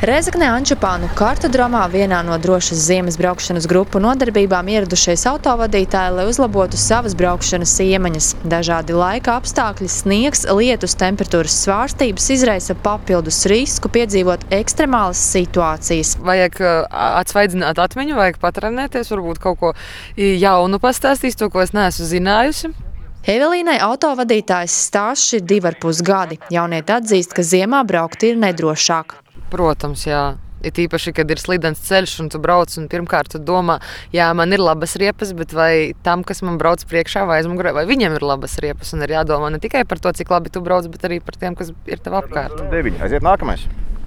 Rēzeknē Ančupānu kartodromā vienā no drošas ziemas braukšanas grupu nodarbībām ieradušies autovadītāji, lai uzlabotu savas braukšanas iemaņas. Dažādi laika apstākļi, sniegs, lietus, temperatūras svārstības izraisa papildus risku piedzīvot ekstremālas situācijas. Vajag atsvaidzināt atmiņu, vajag patrenēties, varbūt kaut ko jaunu pastāstīt, to, ko es neesmu zinājusi. Evelīnai autovadītājs stāsts ir 2,5 gadi. Jaunieti atzīst, ka ziemā braukt ir nedrošāk. Protams, jā. Ir īpaši, kad ir slidens ceļš un tu brauc un pirmkārt tu domā, jā, man ir labas riepas, bet vai tam, kas man brauc priekšā vai aizmugurē, vai viņiem ir labas riepas, un ir jādomā ne tikai par to, cik labi tu brauc, bet arī par tiem, kas ir tev apkārt. 9. Aiziet nākamais.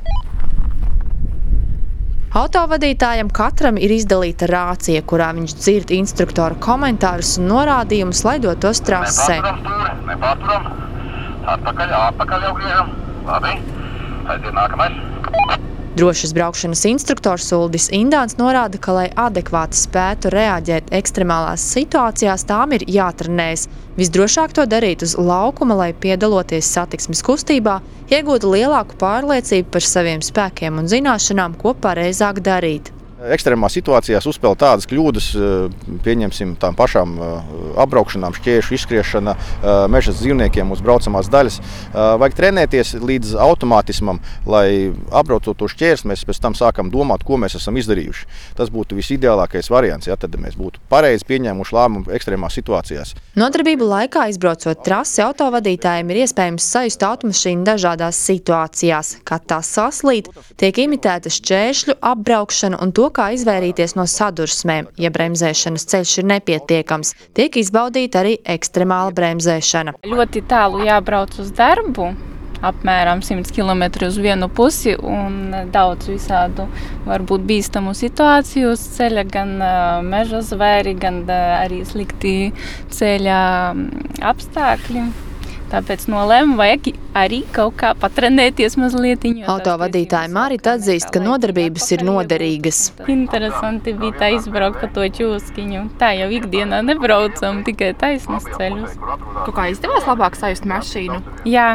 Autovadītājam katram ir izdalīta rācija, kurā viņš dzird instruktoru komentārus un norādījumus, lai dotos trasē. Nepārturam. Atpakaļ jau griežam. Labi. Aiziet nākamais. Drošas braukšanas instruktors Uldis Indāns norāda, ka, lai adekvāti spētu reaģēt ekstremālās situācijās, tām ir jātrenējas. Visdrošāk to darīt uz laukuma, lai piedaloties satiksmes kustībā, iegūtu lielāku pārliecību par saviem spēkiem un zināšanām, ko pareizāk darīt. Ekstrēmās situācijās uzspēl tādas kļūdas, pieņemsim tām pašām apbraukšanām, šķēršu izskriešana, mežas dzīvniekiem uz braucamās daļas. Vajag trenēties līdz automātismam, lai apbraucot to šķērs, mēs pēc tam sākam domāt, ko mēs esam izdarījuši. Tas būtu visideālākais variants, ja tad mēs būtu pareizi pieņēmuši lēmumu ekstrēmās situācijās. Nodarbību laikā, izbraucot trasi, autovadītājiem ir iespējams sajust automašīnu dažādās situācijās. Kad tā saslīd, tiek imitēta šķēršļu apbraukšana un to, kā izvairīties no sadursmēm, ja bremzēšanas ceļš ir nepietiekams. Tiek izbaudīta arī ekstremāla bremzēšana. Ļoti tālu jābrauc uz darbu, apmēram 100 km uz vienu pusi, un daudz visādu varbūt bīstamu situāciju uz ceļa, gan meža zvēri, gan arī slikti ceļa apstākļi. Tāpēc nolēmu, vajag arī kaut kā patrenēties mazliet. Autovadītāja Marita atzīst, ka nodarbības ir noderīgas. Interesanti bija tā izbraukt pa to ķūskiņu. Tā jau ikdienā nebraucam, tikai taisnas ceļus. Tu kā izdevās labāk sajust mašīnu? Jā,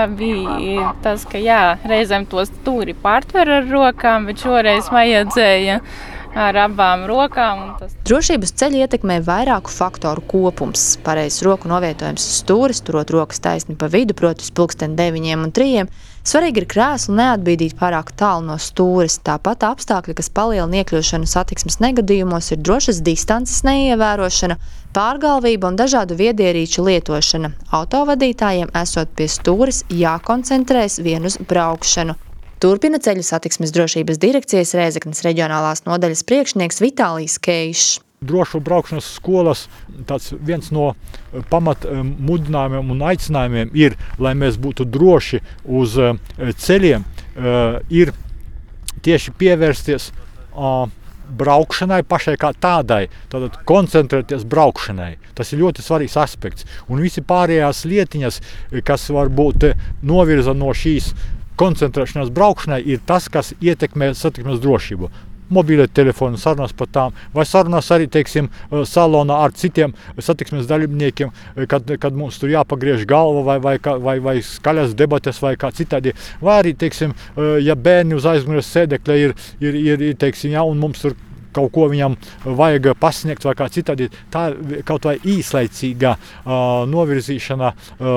bija tas, ka reizēm to stūri pārtver ar rokām, bet šoreiz vajadzēja ar abām rokām. Drošības ceļu ietekmē vairāku faktoru kopums. Pareizs roku novietojums uz stūres, turot rokas taisni pa vidu, proti uz 9 un 3. Svarīgi ir krēslu neatbīdīt pārāk tālu no stūres. Tāpat apstākļi, kas palielina iekļūšanu satiksmes negadījumos, ir drošas distances neievērošana, pārgalvība un dažādu viedierīču lietošana. Autovadītājiem, esot pie stūres, jākoncentrēs vien uz braukšanu. Turpina ceļu satiksmes drošības direkcijas Rēzeknes reģionālās nodaļas priekšnieks Vitālijs Keišs. Drošu braukšanas skolas viens no pamat mudinājumiem un aicinājumiem ir, lai mēs būtu droši uz ceļiem, ir tieši pievērsties braukšanai pašai kā tādai, tātad koncentrēties braukšanai. Tas ir ļoti svarīgs aspekts. Un visi pārējās lietiņas, kas varbūt novirza no šīs koncentrēšanās braukšanai, ir tas, kas ietekmē satiksmes drošību. Mobīlie telefoni, sarunas par tām, vai sarunas arī, teiksim, salonā ar citiem satiksmes dalībniekiem, kad mums tur jāpagriež galva vai skaļas debates vai kā citādi. Vai arī, teiksim, ja bērni uz aizmugures sēdekļa ir, teiksim, un mums tur kaut ko viņam vajag pasniegt vai kā citādi, tā kaut vai īslaicīga novirzīšana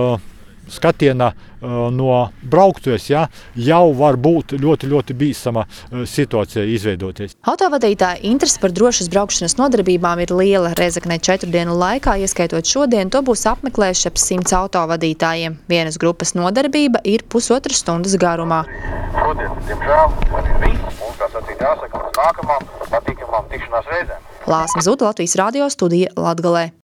skatiena no brauktuves, jau var būt ļoti, ļoti bīstama situācija izveidoties. Autovadītāja interese par drošas braukšanas nodarbībām ir liela. Rēzeknē 4 dienu laikā, ieskaitot šodien, to būs apmeklējuši ap 100 autovadītājiem. Vienas grupas nodarbība ir 1,5 stundas garumā. Šodien, diemžēl, man ir viss. Mums kā sacīt jāsaka uz nākamām patīkamām tikšanās reizēm. Lāsma Zuta, Latvijas radio studija Latgalē.